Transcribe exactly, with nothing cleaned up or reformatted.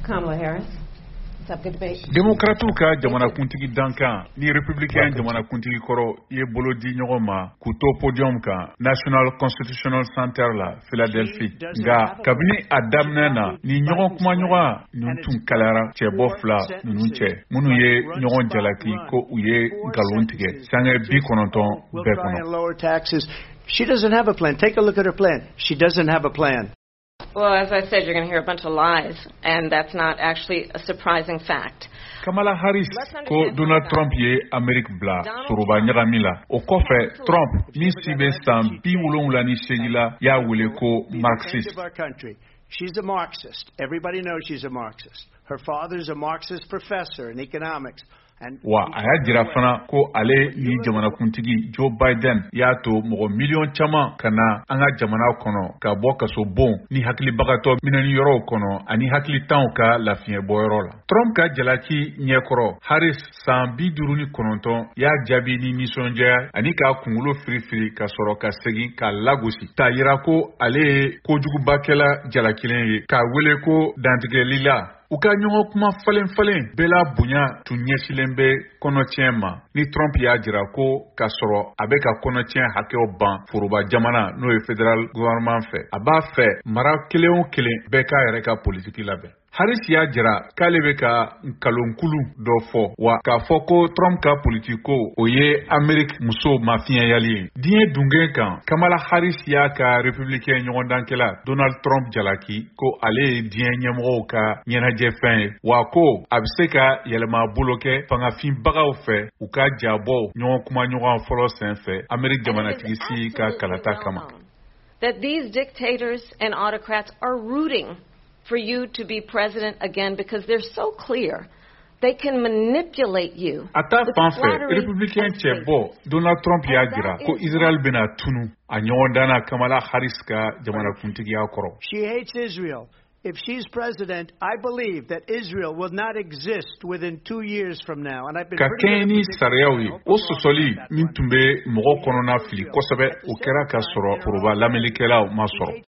Kamala Harris. Démocrates ka jamana kuntigi dankan ni républicain jamana kuntigi koro ye bolo di ɲɔgɔn ma k'u to podium kan National Constitutional Center la Philadelphia nga kabini a daminɛ na ni ɲɔgɔn kuma ɲɔgɔn ninnu tun kalayara cɛbɔ fila ninnu cɛ minnu ye ɲɔgɔn jalaki ko u ye nkalon tigɛ sange bi kɔnɔntɔn bɛɛ kɔnɔ. She doesn't have a plan. Take a look at her plan. She doesn't have a plan. Well, as I said, you're going to hear a bunch of lies, and that's not actually a surprising fact. Kamala Harris ko Donald Trump ye Amerique bla soroba ɲagami la o kɔfɛ Trump min si bɛ san bi wolonwula ni seegin la y'a wele ko Marxist. She's a Marxist. Everybody knows she's a Marxist. Her father's a Marxist professor in economics. Wa a y'a jira fana ko ale ni jamanakuntigi Joe Biden y'a to mɔgɔ miliyɔn caman ka na an ka jamana kɔnɔ ka bɔ kaso bon ni hakilibagatɔ minɛni yɔrɔw kɔnɔ ani hakilitanw ka lafiɲɛbɔyɔrɔ la. Trump ka jalaki ɲɛkɔrɔ Harris san bi duuru ni kɔnɔntɔn y'a jaabi ni nisɔndiya ani k'a kunkolo firifiri ka sɔrɔ ka segin k'a lagosi k'a yira ko ale ye kojugubakɛla jalakilen ye k'a wele ko dantigɛli la. U ka ɲɔgɔn kuma falen-falen bɛɛ la bonya tun ɲɛsilen bɛ kɔnɔtiɲɛ ma ni Trump y'a jira ko k'a sɔrɔ a bɛ ka kɔnɔtiɲɛ hakɛw ban foroba jamana n'o ye federal gouvernement fɛ a b'a fɛ mara kelen o kelen bɛɛ k'a yɛrɛ ka politiki labɛn. Harris y'a jira k'ale bɛ ka nkalonkulu dɔ fɔ wa k'a fɔ ko Trump ka politiko o ye Amerique muso mafiɲɛyali ye. Diɲɛ dungen kan Kamala Harris y'a ka républicain ɲɔgɔndankɛla Donald Trump jalaki ko ale ye diɲɛ ɲɛmɔgɔw ka ɲɛnajɛ fɛn ye wa ko a bɛ se ka yɛlɛma bolo kɛ fangafinbagaw fɛ u ka jabɔ ɲɔgɔn kuma ɲɔgɔn fɔlɔ sen fɛ Amerique jamanatigi si ka kalata kama. That these dictators and autocrats are rooting for you to be president again because they're so clear. They can manipulate you. A ta fan fɛ républicain cɛbɔ Donald Trump y'a jira ko Israel bɛna tunu a ɲɔgɔn danna Kamala Harris ka jamanakuntigiya kɔrɔ. She hates Israel. If she's president, I believe that Israel will not exist within two years from now. And I've been ka kɛɲɛ ni sariyaw ye o sɔsɔli min tun bɛ mɔgɔ kɔnɔna fili kosɛbɛ o kɛra ka sɔrɔ foroba lamɛnnikɛlaw ma sɔrɔ.